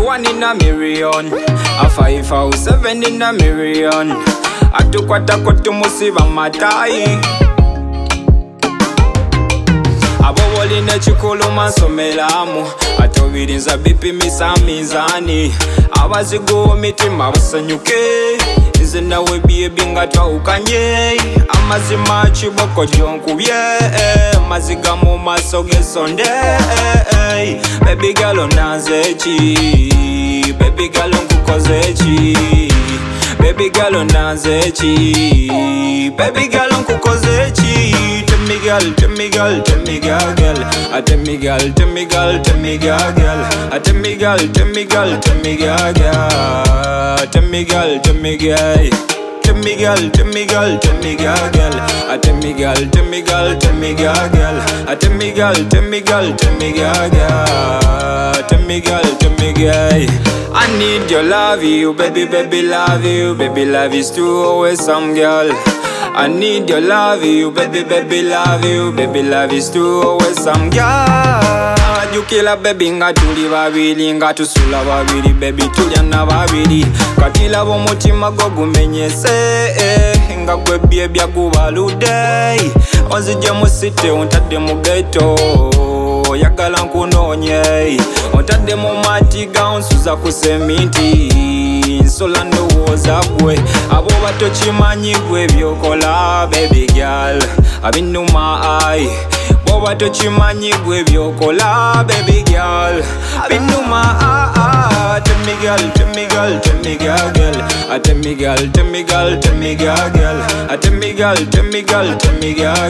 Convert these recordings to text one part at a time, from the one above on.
1 in a million, a 5 or 7 in a million. Atukwata kutumusiba matai. Abo boline chikulu masomelamu, atobirinza bipimisa mizani. Abazigo mitima basanyuke, nze nawe baby nga twawukanye. Amazima kiboko gyonkubye, maziga mu maaso gesonde. Baby girl onanze ki, baby girl nkukoze ki, baby girl onanze ki, baby girl nkukoze ki. Tell me girl, tell me girl, tell me girl, girl. Tell me girl, tell me girl, tell me girl, girl. Tell me girl, tell me girl, tell me girl, girl. Tell me girl, tell me girl. Tell me girl, tell me girl, tell me girl, girl. Tell me girl, tell me girl, tell me girl, girl. Tell me girl, tell me girl, tell me girl, girl. Tell me girl, tell me girl. I need your love, you baby, baby, love you, baby, love is too always some girl. I need your love, you baby, baby, love you, baby, love is too always some girl. You kill a baby, nga tuli babiri, nga tusula babiri, baby, tulyana babiri. Katila bomutima go gumenyese, nga gwe byebya gubalude. Onzije mu city, ontadde mu ghetto, yagala nkunoonye. Ontadde mu matiga, onsuza ku sementi, nsola ndowooza gwe. Abo batokimanyi gwe byokola, baby girl, abinuma ai. Boba tokimanyi gwe byokola, baby girl, abinuma ai. Tell me girl, tell me girl, tell me girl, girl. Tell me girl, tell me girl, tell me girl, girl. Tell me girl, tell me girl, tell me girl,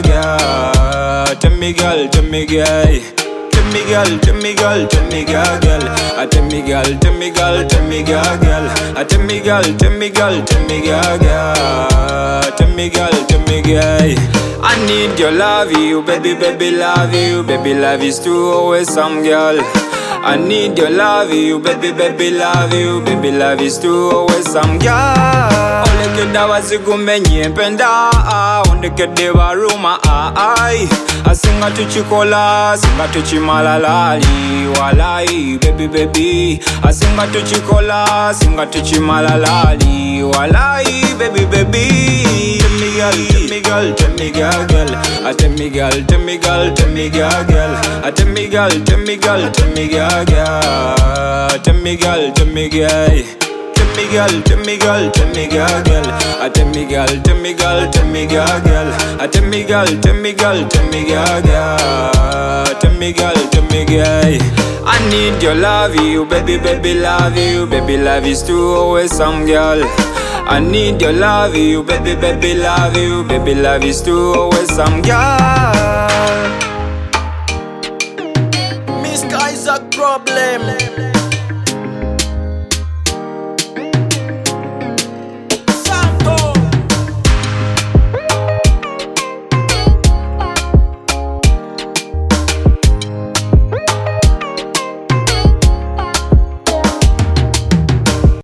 girl. Tell me girl, tell me girl. Tell me girl, tell me girl, tell me girl, girl. Tell me girl, tell me girl, tell me girl, girl. Tell me girl, tell me girl, tell me girl, girl. Tell me girl, tell me girl. I need your love, you baby, baby, love you, baby, love is too always some girl. I need your love, you baby, baby, love you, baby, love is too always some girl. Olekeda bazigumenye mpenda, ondekede baruma ai. Asinga tuchikola, singa tuchimalalali, walai, baby, baby. Asinga tuchikola, singa tuchimalalali, walai, baby, baby. Tell me girl, tell me girl, tell me girl, girl. Tell me girl, tell me girl, tell me girl, girl. Tell me girl, tell me girl, tell me girl, girl. Tell me girl, tell me girl. Tell me girl, tell me girl, tell me girl, girl. Tell me girl, tell me girl, tell me girl, girl. Tell me girl, tell me girl, tell me girl, girl. Tell me girl, tell me girl. I need your love, you baby, baby, love you, baby, love is too always some girl. I need your love, you baby, baby, love you, baby, love is too always some girl.